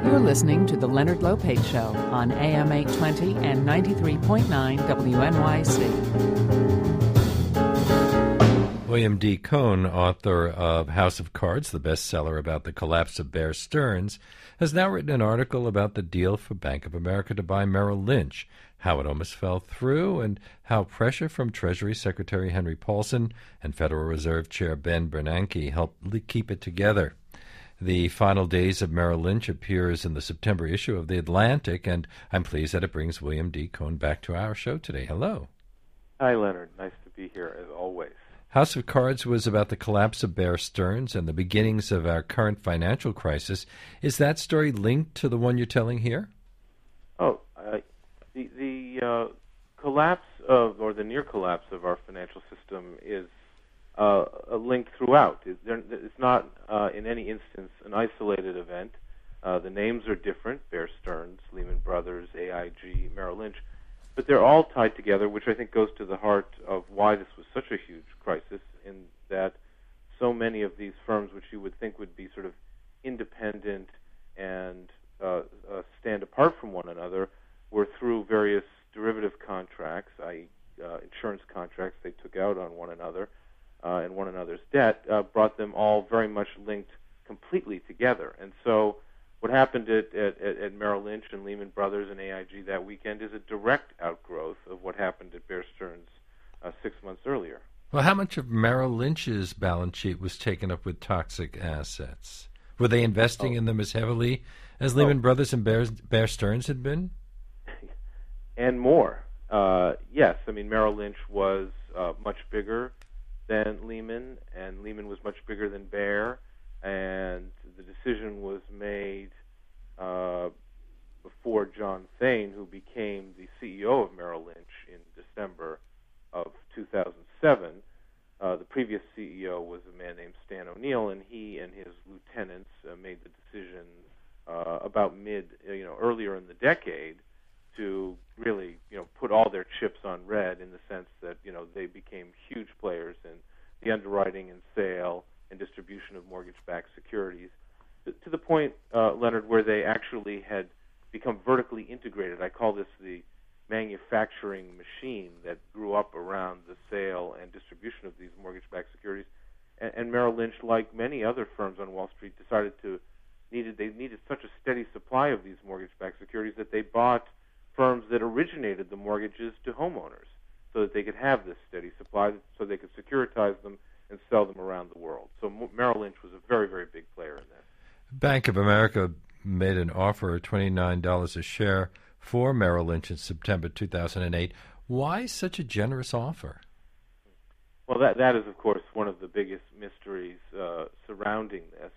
You're listening to The Leonard Lopate Show on AM 820 and 93.9 WNYC. William D. Cohn, author of House of Cards, the bestseller about the collapse of Bear Stearns, has now written an article about the deal for Bank of America to buy Merrill Lynch, how it almost fell through, and how pressure from Treasury Secretary Henry Paulson and Federal Reserve Chair Ben Bernanke helped keep it together. The Final Days of Merrill Lynch appears in the September issue of The Atlantic, and I'm pleased that it brings William D. Cohn back to our show today. Hello. Hi, Leonard. Nice to be here, as always. House of Cards was about the collapse of Bear Stearns and the beginnings of our current financial crisis. Is that story linked to the one you're telling here? The collapse of, or the near collapse of our financial system is a link throughout. It's not, in any instance, an isolated event. The names are different: Bear Stearns, Lehman Brothers, AIG, Merrill Lynch. But they're all tied together, which I think goes to the heart of why this was such a huge crisis, in that so many of these firms, which you would think would be sort of independent and stand apart from one another, were through various derivative contracts, i.e. Insurance contracts they took out on one another, and one another's debt, brought them all very much linked completely together. And so what happened at Merrill Lynch and Lehman Brothers and AIG that weekend is a direct outgrowth of what happened at Bear Stearns 6 months earlier. Well, how much of Merrill Lynch's balance sheet was taken up with toxic assets? Were they investing in them as heavily as Lehman Brothers and Bear Stearns had been? And more. Yes, I mean, Merrill Lynch was much bigger than Lehman, and Lehman was much bigger than Bear, and the decision was made before John Thain, who became the CEO of Merrill Lynch in December of 2007. The previous CEO was a man named Stan O'Neill, and he and his lieutenants made the decision about earlier in the decade to really, put all their chips on red, in the sense that, they became huge players in the underwriting and sale and distribution of mortgage-backed securities, to the point, Leonard, where they actually had become vertically integrated. I call this the manufacturing machine that grew up around the sale and distribution of these mortgage-backed securities. And Merrill Lynch, like many other firms on Wall Street, they needed such a steady supply of these mortgage-backed securities that they bought firms that originated the mortgages to homeowners, so that they could have this steady supply, so they could securitize them and sell them around the world. So Merrill Lynch was a very, very big player in this. Bank of America made an offer of $29 a share for Merrill Lynch in September 2008. Why such a generous offer? Well, that is, of course, one of the biggest mysteries surrounding this.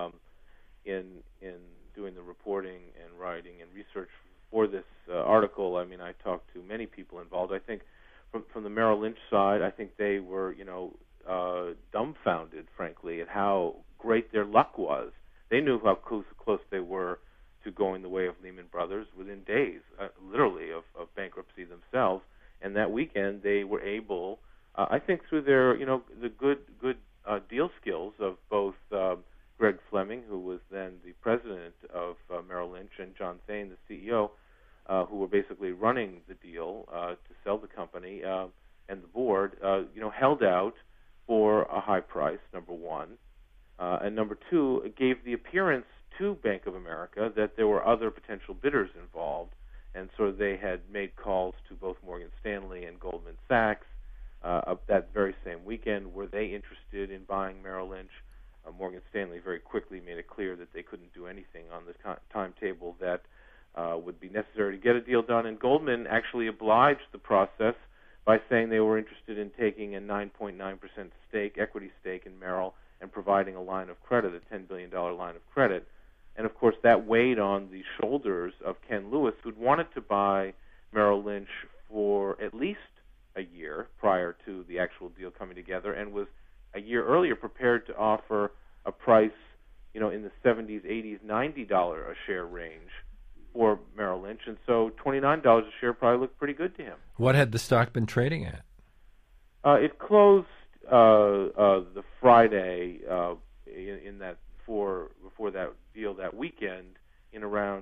In doing the reporting and writing and research for this article, I mean, I talked to many people involved. I think from the Merrill Lynch side, I think they were, dumbfounded, frankly, at how great their luck was. They knew how close they were to going the way of Lehman Brothers within days, literally, of bankruptcy themselves. And that weekend, they were able, I think, through their, the good deal skills of both Greg Fleming, who was then the president of Merrill Lynch, and John Thain, the CEO, who were basically running the deal to sell the company, and the board, held out for a high price, number one. And number two, it gave the appearance to Bank of America that there were other potential bidders involved. And so they had made calls to both Morgan Stanley and Goldman Sachs that very same weekend. Were they interested in buying Merrill Lynch? Morgan Stanley very quickly made it clear that they couldn't do anything on the timetable that would be necessary to get a deal done. And Goldman actually obliged the process by saying they were interested in taking a 9.9% equity stake in Merrill, and providing a line of credit, a $10 billion line of credit. And, of course, that weighed on the shoulders of Ken Lewis, who'd wanted to buy Merrill Lynch for at least a year prior to the actual deal coming together, and was a year earlier prepared to offer a price, in the 70s, 80s, $90 a share range for Merrill Lynch. And so $29 a share probably looked pretty good to him. What had the stock been trading at? It closed the Friday in that before that deal that weekend in around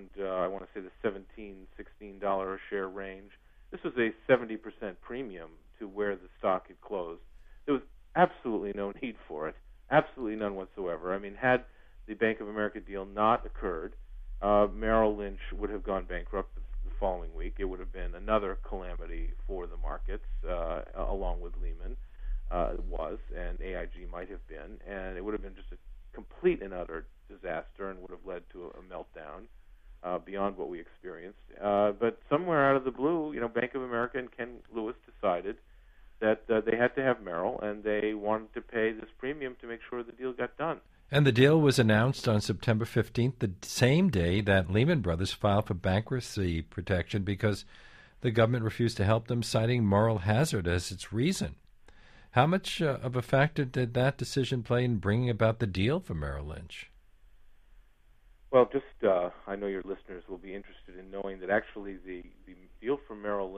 the Bank of America deal not occurred, Merrill Lynch would have gone bankrupt the following week. It would have been another calamity for the markets, along with Lehman and AIG might have been, and it would have been just a complete and utter disaster and would have led to a meltdown beyond what we experienced. But somewhere out of the blue, Bank of America and Ken Lewis decided that they had to have Merrill, and they wanted to pay this premium to make sure the deal got done. And the deal was announced on September 15th, the same day that Lehman Brothers filed for bankruptcy protection because the government refused to help them, citing moral hazard as its reason. How much of a factor did that decision play in bringing about the deal for Merrill Lynch? Well, I know your listeners will be interested in knowing that actually the deal for Merrill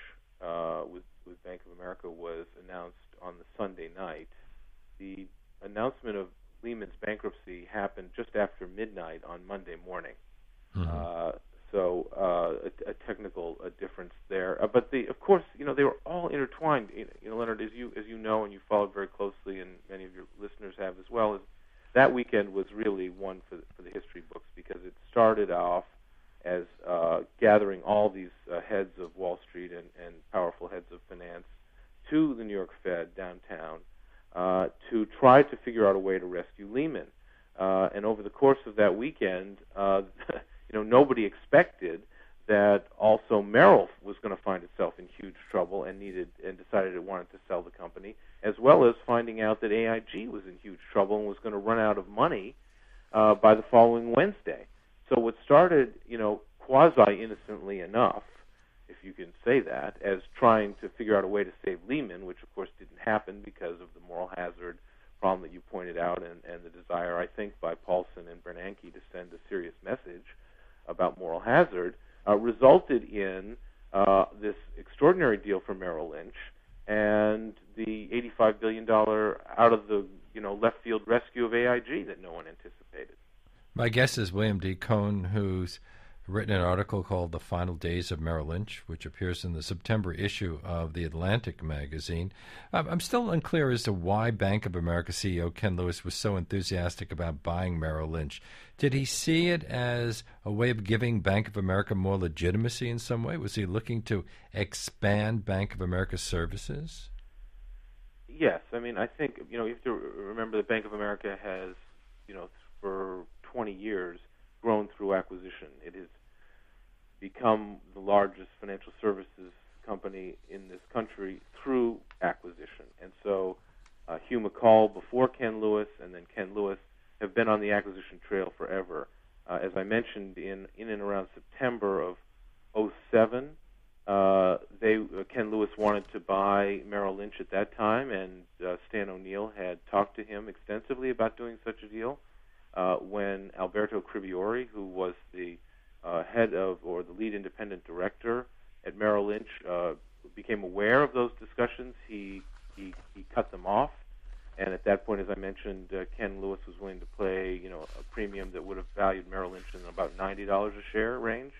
Lynch with Bank of America was announced on the Sunday night. The announcement of Lehman's bankruptcy happened just after midnight on Monday morning. Mm-hmm. So a technical difference there. But of course, they were all intertwined. Leonard, as you know, and you followed very closely, and many of your listeners have as well, is that weekend was really one for the history books because it started off as gathering all these heads of Wall Street and powerful heads of finance to the New York Fed downtown to try to figure out a way to rescue Lehman. And over the course of that weekend, nobody expected that also Merrill was going to find itself in huge trouble and decided it wanted to sell the company, as well as finding out that AIG was in huge trouble and was going to run out of money by the following Wednesday. So what started, quasi-innocently enough, if you can say that, as trying to figure out a way to save Lehman, which of course didn't happen because of the moral hazard problem that you pointed out and the desire, I think, by Paulson and Bernanke to send a serious message about moral hazard, resulted in this extraordinary deal for Merrill Lynch and the $85 billion out of the left field rescue of AIG that no one anticipated. My guest is William D. Cohn, who's written an article called The Final Days of Merrill Lynch, which appears in the September issue of The Atlantic magazine. I'm still unclear as to why Bank of America CEO Ken Lewis was so enthusiastic about buying Merrill Lynch. Did he see it as a way of giving Bank of America more legitimacy in some way? Was he looking to expand Bank of America's services? Yes. I mean, I think, you have to remember that Bank of America has, for 20 years grown through acquisition. It has become the largest financial services company in this country through acquisition. And so Hugh McColl before Ken Lewis and then Ken Lewis have been on the acquisition trail forever. As I mentioned, in and around September of 2007, Ken Lewis wanted to buy Merrill Lynch at that time, and Stan O'Neill had talked to him extensively about doing such a deal. When Alberto Cribiori, who was the head of or the lead independent director at Merrill Lynch, became aware of those discussions, he cut them off. And at that point, as I mentioned, Ken Lewis was willing to pay a premium that would have valued Merrill Lynch in about $90 a share range.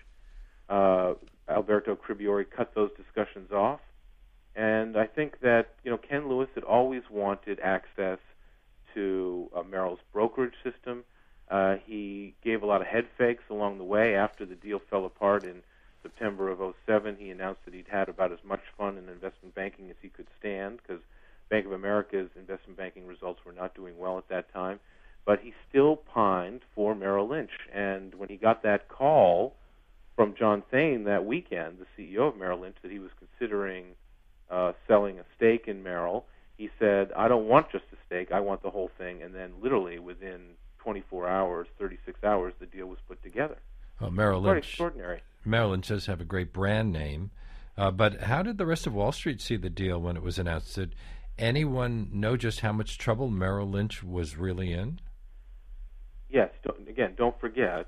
Alberto Cribiori cut those discussions off, and I think that Ken Lewis had always wanted access to Merrill's brokerage system. He gave a lot of head fakes along the way. After the deal fell apart in September of 2007, he announced that he'd had about as much fun in investment banking as he could stand because Bank of America's investment banking results were not doing well at that time. But he still pined for Merrill Lynch. And when he got that call from John Thain that weekend, the CEO of Merrill Lynch, that he was considering selling a stake in Merrill, he said, I don't want just a stake, I want the whole thing. And then literally within 24 hours, 36 hours, the deal was put together. Well, Merrill Lynch, quite extraordinary. Merrill Lynch does have a great brand name. But how did the rest of Wall Street see the deal when it was announced? Did anyone know just how much trouble Merrill Lynch was really in? Yes. Don't forget,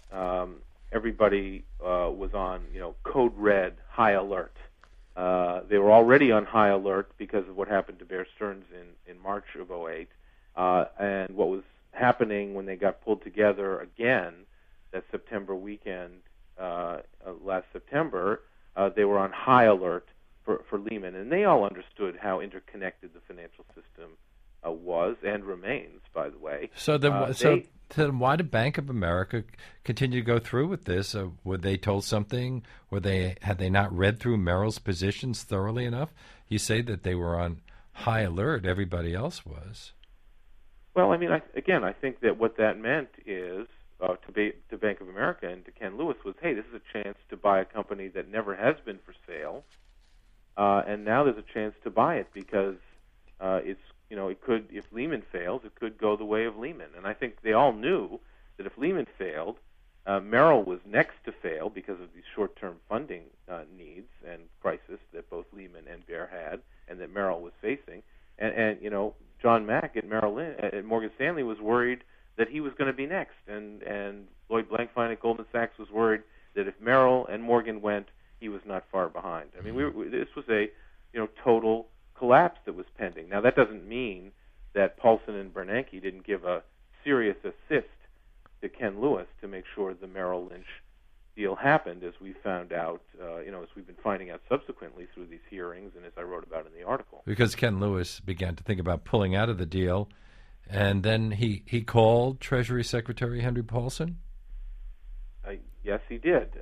everybody was on, code red, high alert. They were already on high alert because of what happened to Bear Stearns in March of 2008. And what was happening when they got pulled together again that September weekend, last September, they were on high alert for Lehman. And they all understood how interconnected the financial system was and remains, by the way. So then why did Bank of America continue to go through with this? Were they told something? Had they not read through Merrill's positions thoroughly enough? You say that they were on high alert. Everybody else was. Well, I mean, I think that what that meant is to Bank of America and to Ken Lewis was, hey, this is a chance to buy a company that never has been for sale, and now there's a chance to buy it because it could, if Lehman fails, it could go the way of Lehman. And I think they all knew that if Lehman failed, Merrill was next to fail because of these short-term funding needs and crisis that both Lehman and Bear had, and that Merrill was facing. And John Mack at at Morgan Stanley was worried that he was going to be next, and Lloyd Blankfein at Goldman Sachs was worried that if Merrill and Morgan went, he was not far behind. I mean, this was a total collapse that was pending. Now, that doesn't mean that Paulson and Bernanke didn't give a serious assist to Ken Lewis to make sure the Merrill Lynch deal happened, as we found out, as we've been finding out subsequently through these hearings and as I wrote about in the article. Because Ken Lewis began to think about pulling out of the deal, and then he called Treasury Secretary Henry Paulson? Yes, he did.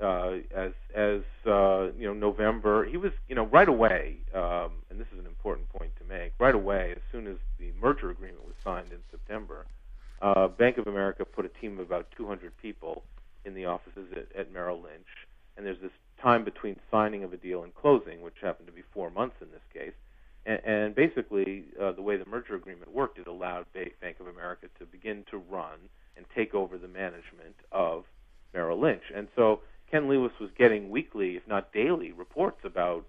November, he was, right away, and this is an important point to make, right away, as soon as the merger agreement was signed in September, Bank of America put a team of about 200 people in the offices at Merrill Lynch, and there's this time between signing of a deal and closing, which happened to be 4 months in this case. And basically, the way the merger agreement worked, it allowed Bank of America to begin to run and take over the management of Merrill Lynch. And so Ken Lewis was getting weekly, if not daily, reports about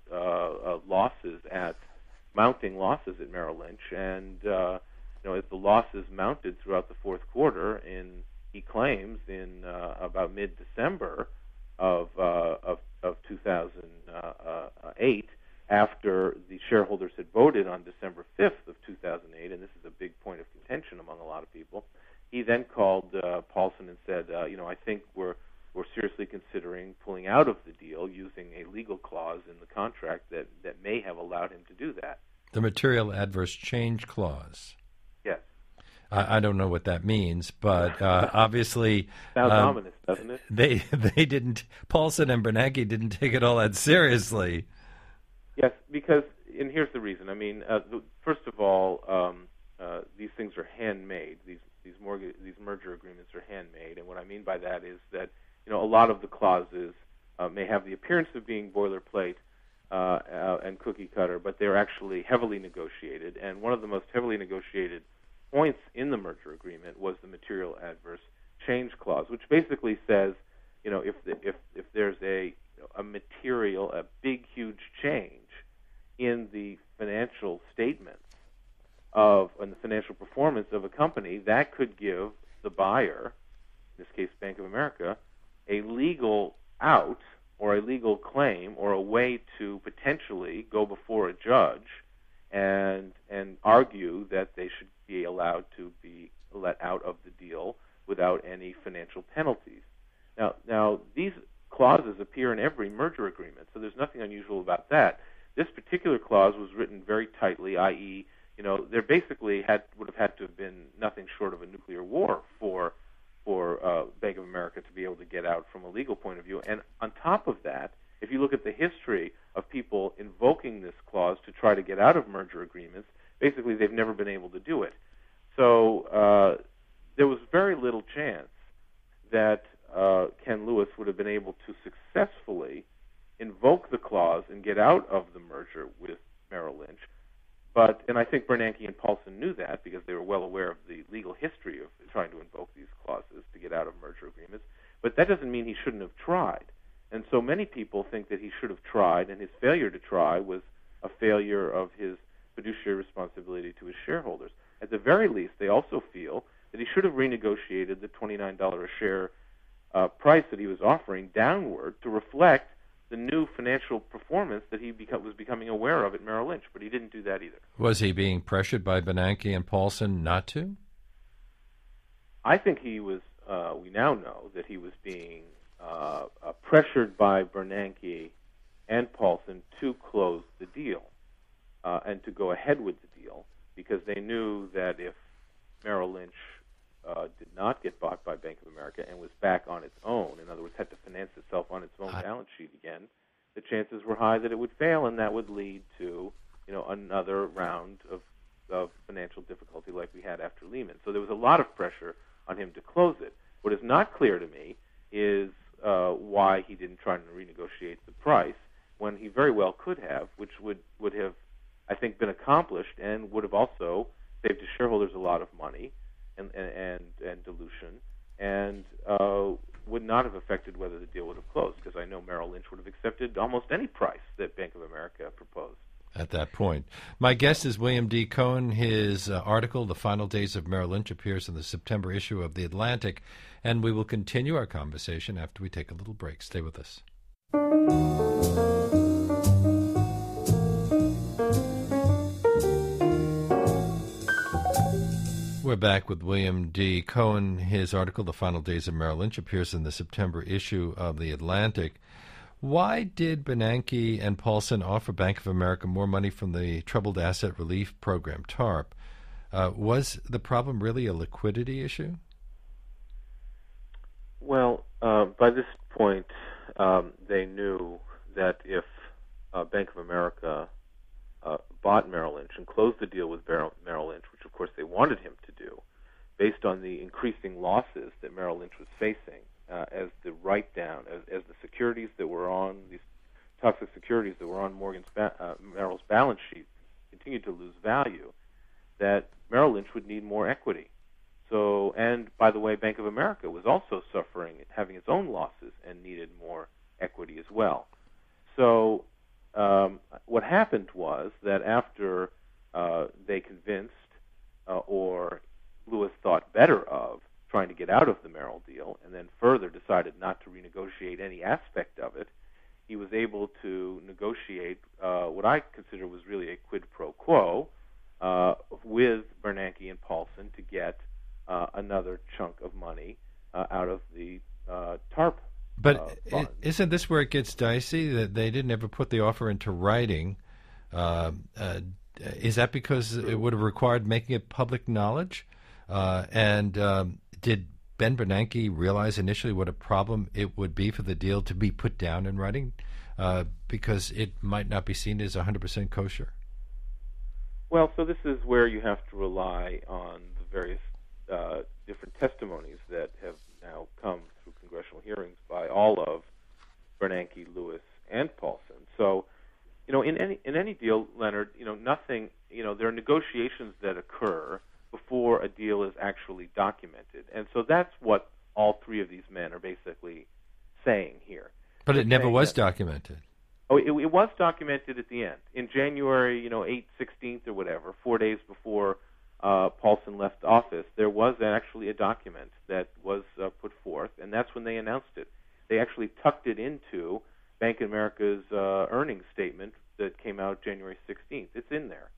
mounting losses at Merrill Lynch. And as the losses mounted throughout the fourth quarter, he claims in about mid-December of 2008, after the shareholders had voted on December 5th of 2008, and this is a big point of contention among a lot of people, he then called Paulson and said, I think we're seriously considering pulling out of the deal using a legal clause in the contract that may have allowed him to do that. The material adverse change clause. Yes. I don't know what that means, but obviously... Sounds ominous, doesn't it? They didn't... Paulson and Bernanke didn't take it all that seriously. Yes, because, and here's the reason. I mean, first of all, these things are handmade. These merger agreements are handmade, and what I mean by that is that a lot of the clauses may have the appearance of being boilerplate and cookie cutter, but they're actually heavily negotiated. And one of the most heavily negotiated points in the merger agreement was the material adverse change clause, which basically says, if there's a big, huge change in the financial statements and the financial performance of a company, that could give the buyer, in this case Bank of America, a legal out or a legal claim or a way to potentially go before a judge and argue that they should be allowed to be let out of the deal without any financial penalties. Now these clauses appear in every merger agreement, so there's nothing unusual about that. This particular clause was written very tightly, i.e., there basically would have had to have been nothing short of a nuclear war for Bank of America to be able to get out from a legal point of view. And on top of that, if you look at the history of people invoking this clause to try to get out of merger agreements, basically they've never been able to do it. So there was very little chance that Ken Lewis would have been able to successfully invoke the clause and get out of the merger with Merrill Lynch. And I think Bernanke and Paulson knew that because they were well aware of the legal history of trying to invoke these clauses to get out of merger agreements. But that doesn't mean he shouldn't have tried. And so many people think that he should have tried, and his failure to try was a failure of his fiduciary responsibility to his shareholders. At the very least, they also feel that he should have renegotiated the $29 a share price that he was offering downward to reflect the new financial performance that he was becoming aware of at Merrill Lynch, but he didn't do that either. Was he being pressured by Bernanke and Paulson not to? I think he was, we now know that he was being pressured by Bernanke and Paulson to close the deal and to go ahead with the deal because they knew that if Merrill Lynch did not get bought by Bank of America and was back on its own, in other words, had to finance itself on its own balance sheet again, the chances were high that it would fail, and that would lead to another round of financial difficulty like we had after Lehman. So there was a lot of pressure on him to close it. What is not clear to me is why he didn't try to renegotiate the price when he very well could have, which would have, I think, been accomplished and would have also saved his shareholders a lot of money and dilution, and would not have affected whether the deal would have closed, because I know Merrill Lynch would have accepted almost any price that Bank of America proposed. At that point. My guest is William D. Cohen. His article, The Final Days of Merrill Lynch, appears in the September issue of The Atlantic, and we will continue our conversation after we take a little break. Stay with us. We're back with William D. Cohen. His article, The Final Days of Merrill Lynch, appears in the September issue of The Atlantic. Why did Bernanke and Paulson offer Bank of America more money from the Troubled Asset Relief Program, TARP? Was the problem really a liquidity issue? Well, by this point, they knew that if Bank of America bought Merrill Lynch and closed the deal with Merrill Lynch, which of course they wanted him to do, based on the increasing losses that Merrill Lynch was facing, as the write-down, as the securities that were on, these toxic securities that were on Merrill's balance sheet continued to lose value, that Merrill Lynch would need more equity. So, and by the way, Bank of America was also suffering, having its own losses, and needed more equity as well. So what happened was that after they convinced, or Lewis thought better of, trying to get out of the Merrill deal, and then further decided not to renegotiate any aspect of it, he was able to negotiate what I consider was really a quid pro quo with Bernanke and Paulson to get another chunk of money out of the TARP. But fund. Isn't this where it gets dicey, that they didn't ever put the offer into writing? Is that because it would have required making it public knowledge? Did Ben Bernanke realize initially what a problem it would be for the deal to be put down in writing, because it might not be seen as 100% kosher? Well, so this is where you have to rely on the various different testimonies that have now come through congressional hearings by all of Bernanke, Lewis, and Paulson. So, in any deal, Leonard, nothing, there are negotiations that occur before a deal is actually documented. And so that's what all three of these men are basically saying here. But it never was documented. Oh, it was documented at the end. In January, 16th or whatever, 4 days before Paulson left office, there was actually a document that was put forth, and that's when they announced it. They actually tucked it into Bank of America's earnings statement that came out January 16th. It's in there.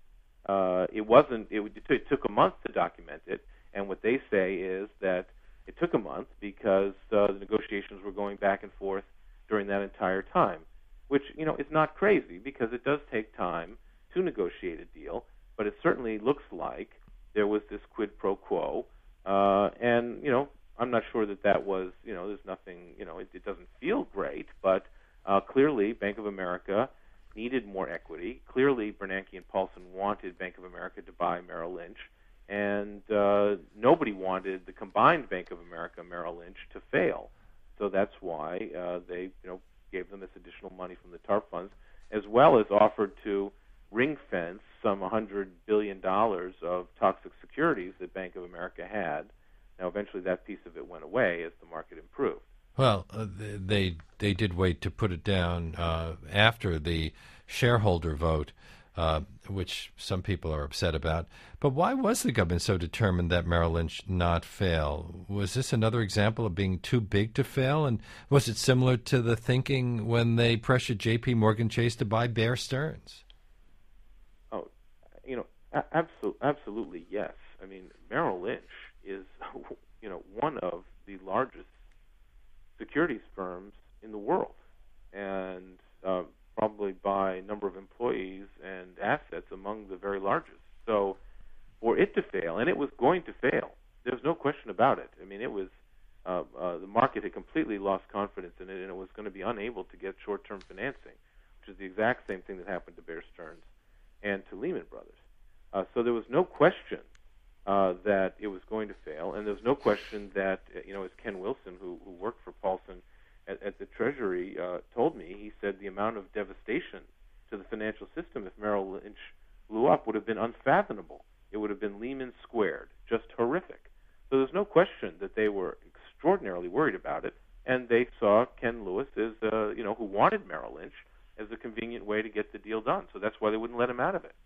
It took a month to document it, and what they say is that it took a month because the negotiations were going back and forth during that entire time, which, is not crazy because it does take time to negotiate a deal, but it certainly looks like there was this quid pro quo, and, I'm not sure that was, there's nothing, it doesn't feel great, but clearly Bank of America needed more equity. Clearly, Bernanke and Paulson wanted Bank of America to buy Merrill Lynch, and nobody wanted the combined Bank of America Merrill Lynch to fail. So that's why they, gave them this additional money from the TARP funds, as well as offered to ring fence some $100 billion of toxic securities that Bank of America had. Now, eventually, that piece of it went away as the market improved. Well, they did wait to put it down after the shareholder vote, which some people are upset about. But why was the government so determined that Merrill Lynch not fail? Was this another example of being too big to fail? And was it similar to the thinking when they pressured J.P. Morgan Chase to buy Bear Stearns? Oh, absolutely yes. I mean, Merrill Lynch is, one of the largest securities firms in the world, and probably by number of employees and assets among the very largest. So for it to fail, and it was going to fail. There was no question about it. I mean, it was the market had completely lost confidence in it, and it was going to be unable to get short-term financing, which is the exact same thing that happened to Bear Stearns and to Lehman Brothers. So there was no question that it was going to fail, and there was no question that, as Ken Wilson, who worked for Paulson at the Treasury, told me, he said the amount of devastation to the financial system if Merrill Lynch blew up would have been unfathomable. It would have been Lehman squared, just horrific. So there's no question that they were extraordinarily worried about it, and they saw Ken Lewis as, who wanted Merrill Lynch, as a convenient way to get the deal done. So that's why they wouldn't let him out of it.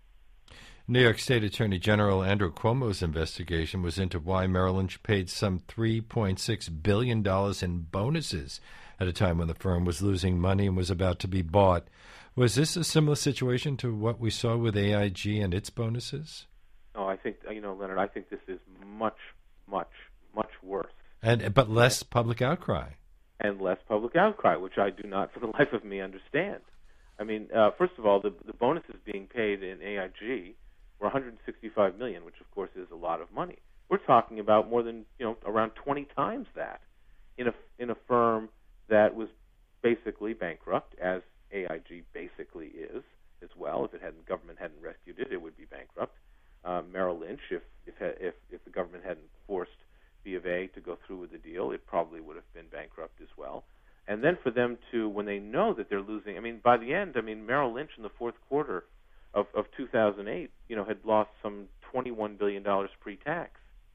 New York State Attorney General Andrew Cuomo's investigation was into why Merrill Lynch paid some $3.6 billion in bonuses at a time when the firm was losing money and was about to be bought. Was this a similar situation to what we saw with AIG and its bonuses? No, I think, Leonard, I think this is much, much, much worse. But less public outcry. And less public outcry, which I do not, for the life of me, understand. I mean, first of all, the bonuses being paid in AIG were $165 million, which of course is a lot of money. We're talking about more than around 20 times that in a firm that was basically bankrupt, as AIG basically is as well. If government hadn't rescued it, it would be bankrupt. Merrill Lynch, if the government hadn't forced B of A to go through with the deal, it probably would have been bankrupt as well. And then for them to, when they know that they're losing, by the end, Merrill Lynch in the fourth quarter of 2008, had lost some $21 billion pre-tax,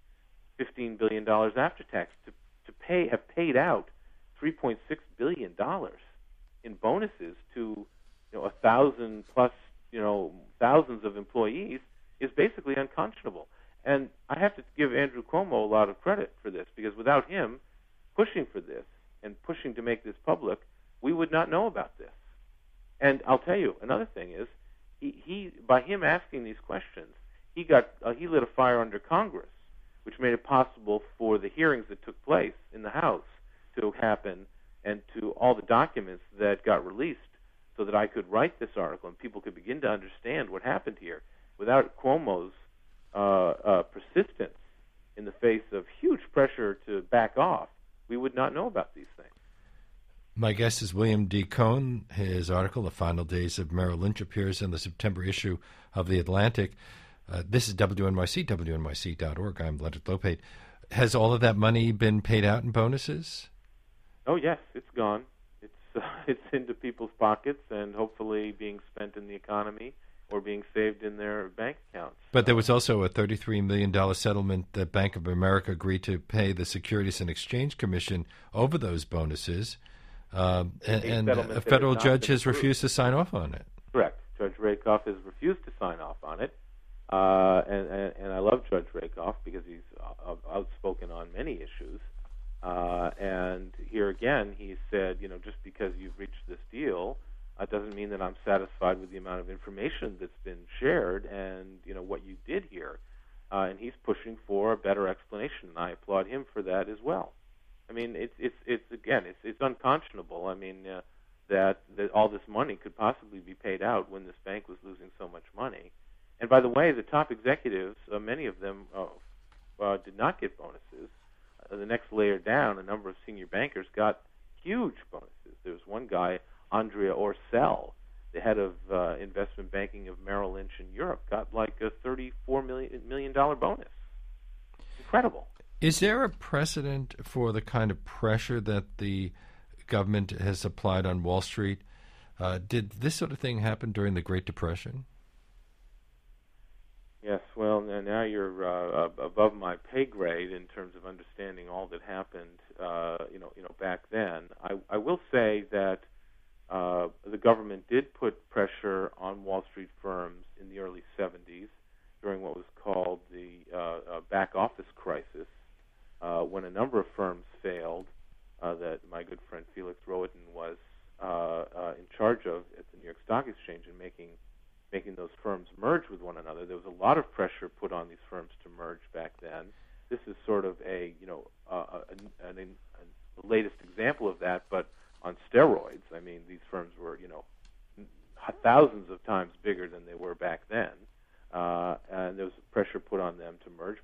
$15 billion after tax, have paid out $3.6 billion in bonuses to 1,000 plus thousands of employees is basically unconscionable. And I have to give Andrew Cuomo a lot of credit for this, because without him pushing for this and pushing to make this public, we would not know about this. And I'll tell you, another thing is, he by him asking these questions, he lit a fire under Congress, which made it possible for the hearings that took place in the House to happen, and to all the documents that got released, so that I could write this article and people could begin to understand what happened here. Without Cuomo's persistence in the face of huge pressure to back off, we would not know about these things. My guest is William D. Cohn. His article, The Final Days of Merrill Lynch, appears in the September issue of The Atlantic. This is WNYC, WNYC.org. I'm Leonard Lopate. Has all of that money been paid out in bonuses? Oh, yes, it's gone. It's into people's pockets and hopefully being spent in the economy or being saved in their bank accounts. But there was also a $33 million settlement that Bank of America agreed to pay the Securities and Exchange Commission over those bonuses, and a federal judge has refused to sign off on it. Correct. Judge Rakoff has refused to sign off on it, and I love Judge Rakoff because he's outspoken on many issues. And here again, he said, just because you've reached this deal, doesn't mean that I'm satisfied with the amount of information that's been shared and, what you did here. And he's pushing for a better explanation, and I applaud him for that as well. It's unconscionable. That all this money could possibly be paid out when this bank was losing so much money. And by the way, the top executives, many of them did not get bonuses. The next layer down, a number of senior bankers got huge bonuses. There was one guy, Andrea Orcel, the head of investment banking of Merrill Lynch in Europe, got like a $34 million bonus. Incredible. Is there a precedent for the kind of pressure that the government has applied on Wall Street? Did this sort of thing happen during the Great Depression? Yes, well, now you're above my pay grade in terms of understanding all that happened, back then. I will say that the government did put pressure on Wall Street firms in the early 70s during what was called the back office crisis, when a number of firms failed that my good friend Felix Rohatyn was in charge of at the New York Stock Exchange and making those firms merge with one another. There was a lot of pressure put on these firms to merge back then. This is sort of the latest example of that, but on steroids. These firms were, thousands of times bigger than they were back then. And there was pressure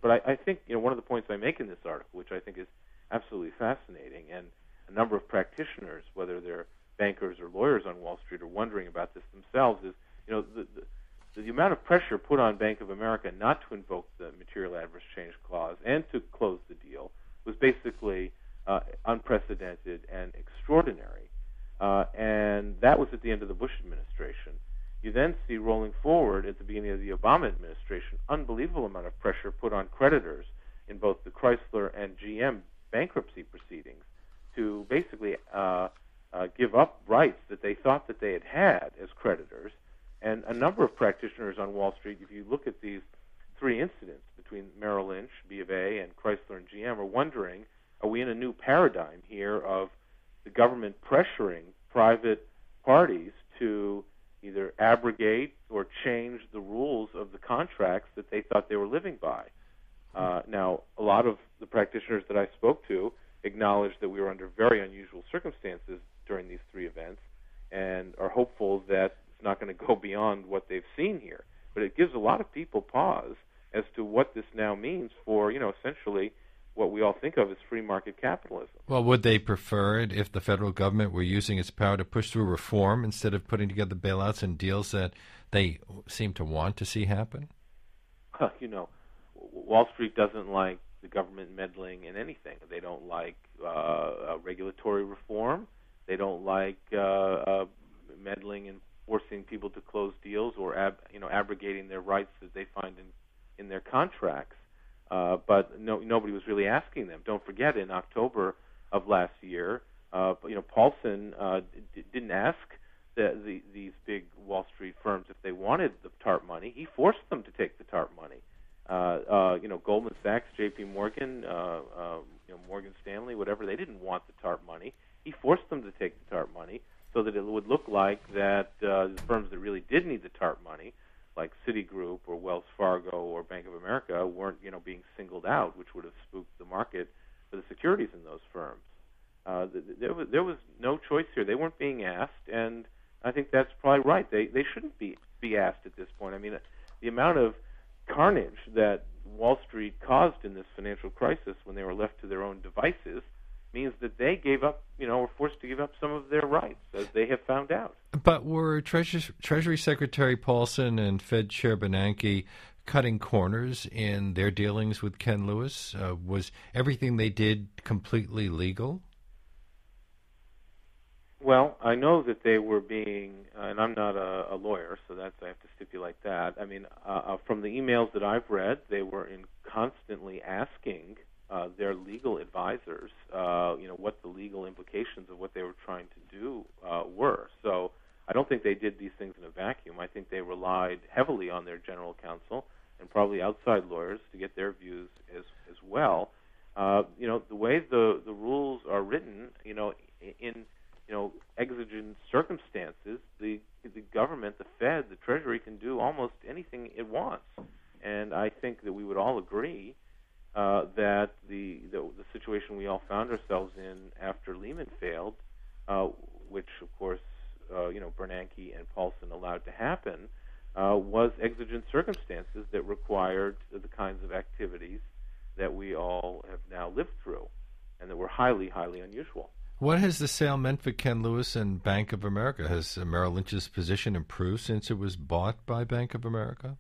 But I think one of the points I make in this article, which I think is absolutely fascinating, and a number of practitioners, whether they're bankers or lawyers on Wall Street, are wondering about this themselves, is the amount of pressure put on Bank of America not to invoke the material adverse change clause and to close the deal was basically unprecedented and extraordinary. And that was at the end of the Bush administration. You then see rolling forward at the beginning of the Obama administration, unbelievable amount of pressure put on creditors in both the Chrysler and GM bankruptcy proceedings to basically give up rights that they thought that they had as creditors. And a number of practitioners on Wall Street, if you look at these three incidents between Merrill Lynch, B of A, and Chrysler and GM, are wondering, are we in a new paradigm here of the government pressuring private parties to either abrogate or change the rules of the contracts that they thought they were living by? Now, a lot of the practitioners that I spoke to acknowledged that we were under very unusual circumstances during these three events and are hopeful that it's not going to go beyond what they've seen here. But it gives a lot of people pause as to what this now means for, essentially what we all think of as free market capitalism. Well, would they prefer it if the federal government were using its power to push through reform instead of putting together bailouts and deals that they seem to want to see happen? Wall Street doesn't like the government meddling in anything. They don't like regulatory reform. They don't like meddling and forcing people to close deals or abrogating their rights that they find in their contracts. But nobody was really asking them. Don't forget, in October of last year, Paulson didn't ask these big Wall Street firms if they wanted the TARP money. He forced them to take the TARP money. Goldman Sachs, J.P. Morgan, Morgan Stanley, whatever, they didn't want the TARP money. He forced them to take the TARP money so that it would look like that the firms that really did need the TARP money, like Citigroup or Wells Fargo or Bank of America, weren't being singled out, which would have spooked the market for the securities in those firms. There was no choice here. They weren't being asked, and I think that's probably right. They shouldn't be asked at this point. I mean, the amount of carnage that Wall Street caused in this financial crisis when they were left to their own devices means that they gave up, were forced to give up some of their rights, as they have found out. But were Treasury Secretary Paulson and Fed Chair Bernanke cutting corners in their dealings with Ken Lewis? Was everything they did completely legal? Well, I know that they were being, and I'm not a lawyer, so I have to stipulate that. I mean, from the emails that I've read, they were constantly asking their legal advisors, what the legal implications of what they were trying to do were. So I don't think they did these things in a vacuum. I think they relied heavily on their general counsel and probably outside lawyers to get their views as well. The way the rules are written, in exigent circumstances, the government, the Fed, the Treasury can do almost anything it wants. And I think that we would all agree that the situation we all found ourselves in after Lehman failed, which of course Bernanke and Paulson allowed to happen, was exigent circumstances that required the kinds of activities that we all have now lived through, and that were highly, highly unusual. What has the sale meant for Ken Lewis and Bank of America? Has Merrill Lynch's position improved since it was bought by Bank of America?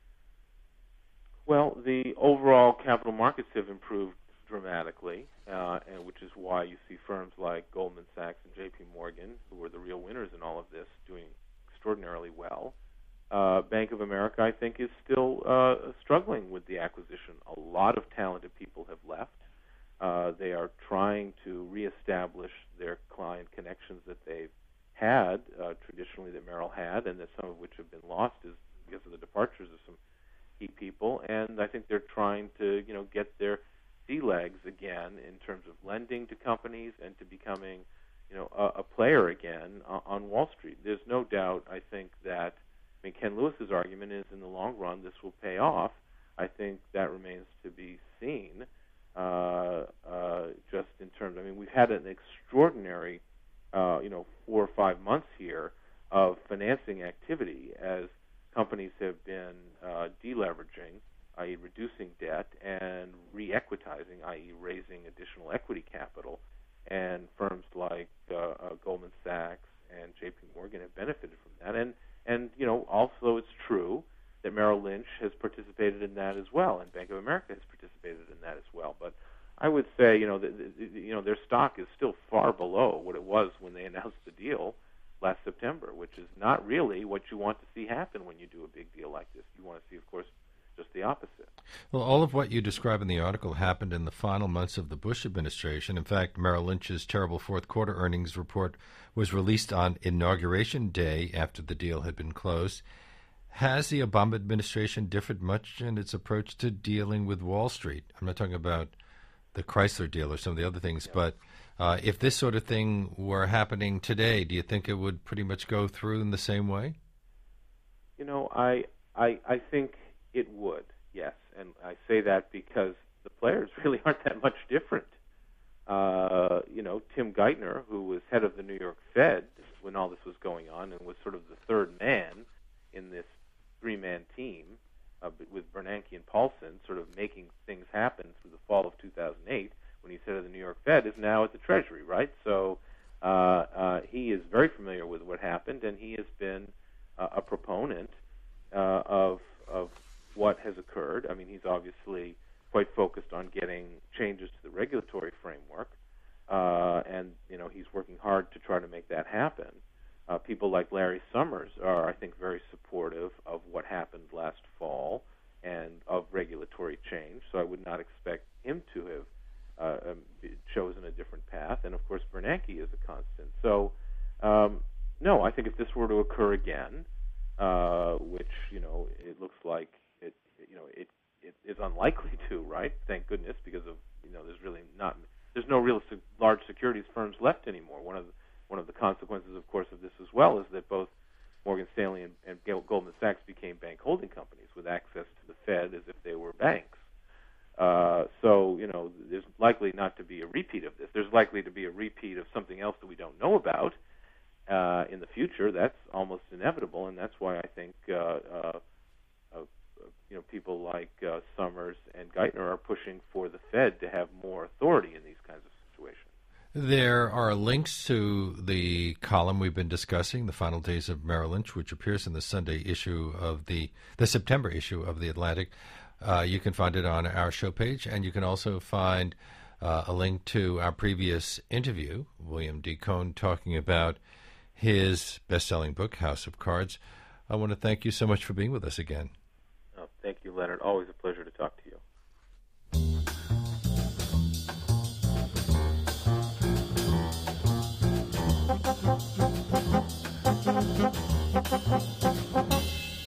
Well, the overall capital markets have improved dramatically, and which is why you see firms like Goldman Sachs and J.P. Morgan, who were the real winners in all of this, doing extraordinarily well. Bank of America, I think, is still struggling with the acquisition. A lot of talented people have left. They are trying to reestablish their client connections that they've had traditionally, that Merrill had, and that some of which have been lost because of the departures of some key people. And I think they're trying to, get their sea legs again in terms of lending to companies and to becoming, a player again on Wall Street. There's no doubt, I think, that Ken Lewis's argument is in the long run this will pay off. I think that remains to be seen. Just in terms, we've had an extraordinary, 4 or 5 months here of financing activity as companies have been deleveraging i.e. reducing debt, and re-equitizing, i.e. raising additional equity capital. And firms like Goldman Sachs and J.P. Morgan have benefited from that. And also it's true that Merrill Lynch has participated in that as well, and Bank of America has participated in that as well. But I would say, their stock is still far below what it was when they announced the deal last September, which is not really what you want to see happen when you do a big deal like this. You want to see, of course, just the opposite. Well, all of what you describe in the article happened in the final months of the Bush administration. In fact, Merrill Lynch's terrible fourth quarter earnings report was released on Inauguration Day after the deal had been closed. Has the Obama administration differed much in its approach to dealing with Wall Street? I'm not talking about the Chrysler deal or some of the other things, but if this sort of thing were happening today, do you think it would pretty much go through in the same way? I think it would, yes. And I say that because the players really aren't that much different. Tim Geithner, who was head of the New York Fed when all this was going on and was sort of the third man in this three-man team with Bernanke and Paulson sort of making things happen through the fall of 2008 when he's head of the New York Fed, is now at the Treasury, right? So he is very familiar with what happened, and he has been a proponent of what has occurred. I mean, he's obviously quite focused on getting changes to the regulatory framework, and he's working hard to try to make that happen. People like Larry Summers are, I think, very supportive of what happened last fall and of regulatory change, so I would not expect him to have chosen a different path. And, of course, Bernanke is a constant. So, no, I think if this were to occur again, which, it looks like it is unlikely to, right? Thank goodness, because of, there's no real large securities firms left anymore. One of the consequences, of course, of this as well is that both Morgan Stanley and Goldman Sachs became bank holding companies with access to the Fed as if they were banks. So, there's likely not to be a repeat of this. There's likely to be a repeat of something else that we don't know about in the future. That's almost inevitable, and that's why I think people like Summers and Geithner are pushing for the Fed to have more authority in these kinds of situations. There are links to the column we've been discussing, The Final Days of Merrill Lynch, which appears in the Sunday issue of the September issue of The Atlantic. You can find it on our show page, and you can also find a link to our previous interview, William D. Cohn, talking about his best-selling book, House of Cards. I want to thank you so much for being with us again. Thank you, Leonard. Always a pleasure to talk to you.